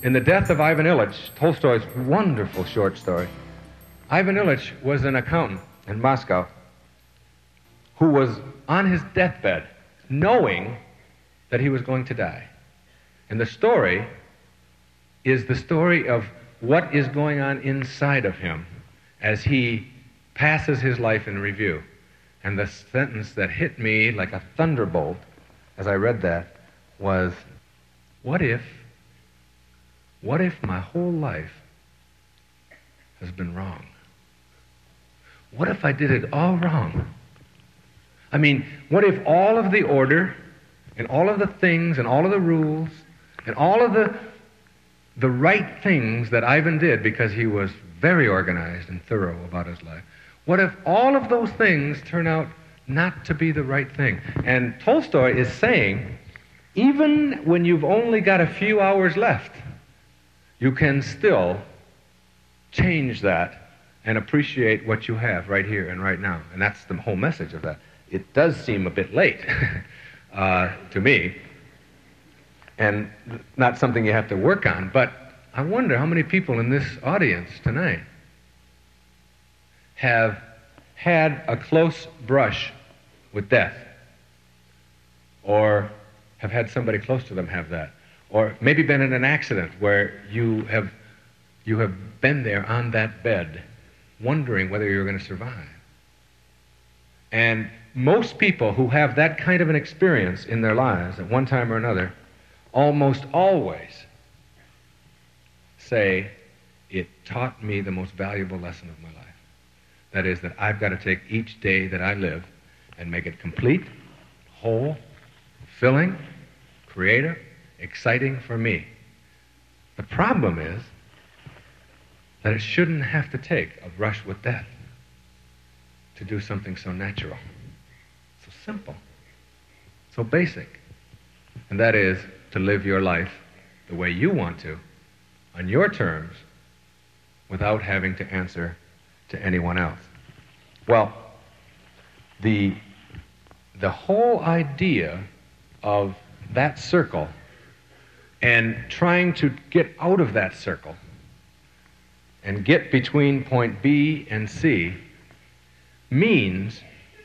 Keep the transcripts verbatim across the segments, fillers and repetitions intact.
In The Death of Ivan Ilyich, Tolstoy's wonderful short story, Ivan Ilyich was an accountant in Moscow who was on his deathbed knowing that he was going to die. And the story is the story of what is going on inside of him as he passes his life in review. And the sentence that hit me like a thunderbolt as I read that was, what if, what if my whole life has been wrong? What if I did it all wrong? I mean, what if all of the order and all of the things and all of the rules and all of the the right things that Ivan did, because he was very organized and thorough about his life, what if all of those things turn out not to be the right thing? And Tolstoy is saying, even when you've only got a few hours left, you can still change that and appreciate what you have right here and right now. And that's the whole message of that. It does seem a bit late uh, to me, and not something you have to work on, but I wonder how many people in this audience tonight have had a close brush with death, or have had somebody close to them have that, or maybe been in an accident where you have you have been there on that bed wondering whether you're going to survive. And most people who have that kind of an experience in their lives at one time or another almost always say, it taught me the most valuable lesson of my life. That is, that I've got to take each day that I live and make it complete, whole, fulfilling, creative, exciting for me. The problem is that it shouldn't have to take a brush with death to do something so natural, so simple, so basic. And that is to live your life the way you want to, on your terms, without having to answer to anyone else. Well, the, the whole idea of that circle and trying to get out of that circle and get between point B and C means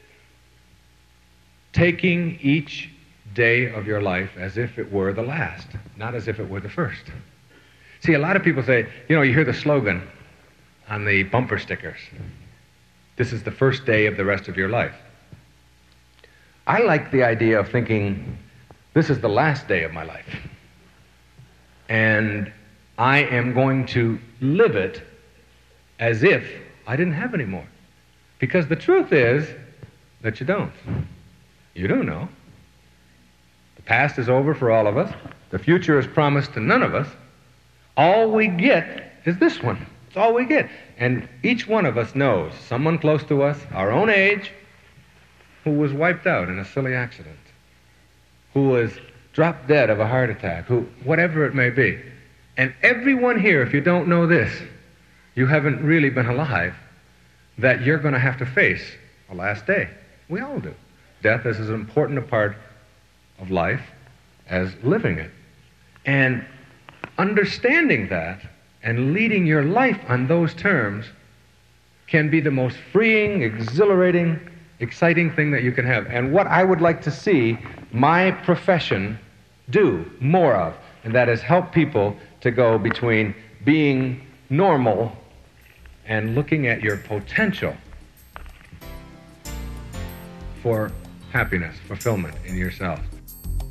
taking each day of your life as if it were the last, not as if it were the first. See, a lot of people say, you know, you hear the slogan on the bumper stickers, this is the first day of the rest of your life. I like the idea of thinking, this is the last day of my life, and I am going to live it as if I didn't have any more. Because the truth is that you don't. You don't know. The past is over for all of us. The future is promised to none of us. All we get is this one. It's all we get. And each one of us knows someone close to us, our own age, who was wiped out in a silly accident, who was dropped dead of a heart attack, who, whatever it may be. And everyone here, if you don't know this, you haven't really been alive, that you're going to have to face a last day. We all do. Death is as important a part of life as living it. And understanding that and leading your life on those terms can be the most freeing, exhilarating, exciting thing that you can have. And what I would like to see my profession do more of, and that is help people to go between being normal and looking at your potential for happiness, fulfillment in yourself.